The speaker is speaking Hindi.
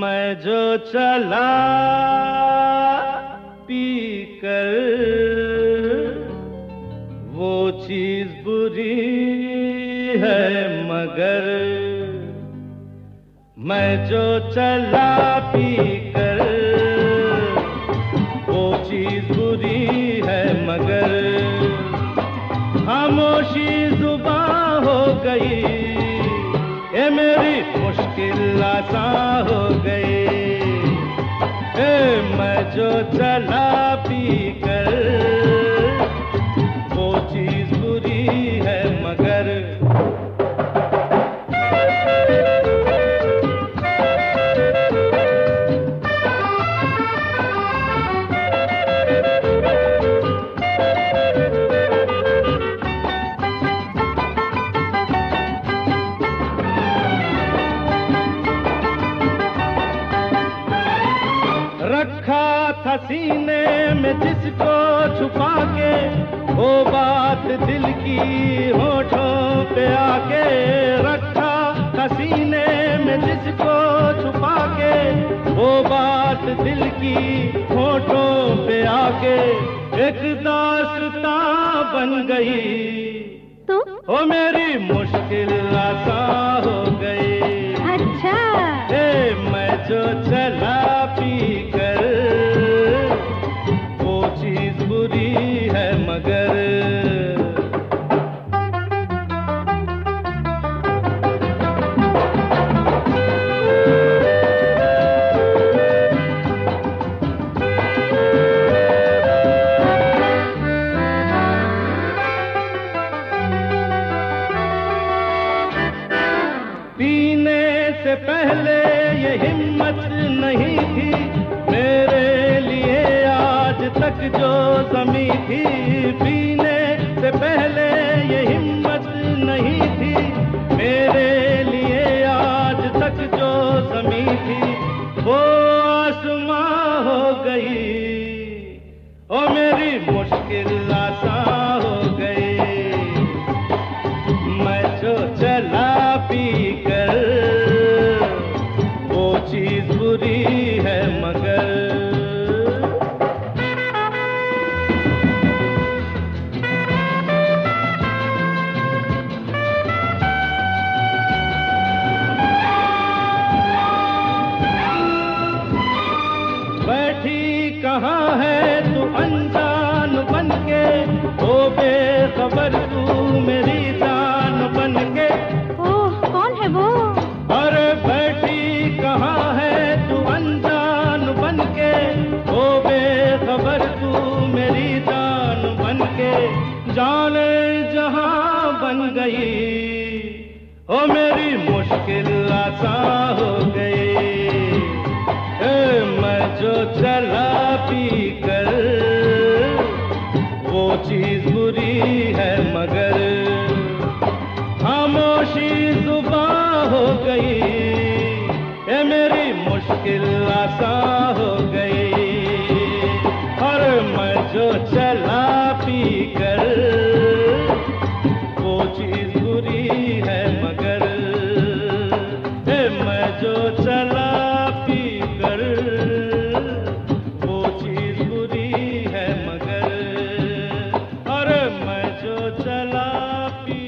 मैं जो चला पी कर, वो चीज बुरी है मगर। मैं जो चला पी कर, वो चीज बुरी है मगर। खामोशी जुबां हो गई, ये मेरी मुश्किल आसान हो गई। मैं जो चला पी कर, वो चीज बुरी है मगर। रखा था सीने में जिसको छुपा के, वो बात दिल की होठों पे आके। रखा था सीने में जिसको छुपा के, वो बात दिल की होठों पे आके। एक दास्तां बन गई तो वो मेरी मुश्किल आसान हो गई। अच्छा मैं जो चला पी कर, वो चीज बुरी है मगर। पीने से पहले ये हिम्मत नहीं थी मेरे लिए आज तक जो जमी थी। पीने से पहले ये हिम्मत नहीं थी मेरे लिए आज तक जो जमी थी। वो आसमां हो गई, ओ मेरी मुश्किल आसान हो गई। मैं जो चला पी कर, वो चीज बुरी है मगर। बैठी कहाँ है तू अनजान बनके, ओ बेखबर तू मेरी जान बनके। ओह कौन है वो? अरे बैठी कहाँ है तू अनजान बनके, ओ बेखबर तू मेरी जान बनके। जाने जहां बन गई, ओ मेरी मुश्किल आसान हो गई। मैं जो चला पी कर, वो चीज बुरी है मगर। खामोशी जुबां हो गई, ये मेरी मुश्किल आसान हो गई। और मैं जो चला पी कर, वो चीज बुरी है मगर। मैं जो चला पी कर, वो चीज बुरी है मगर। और मैं जो चला पी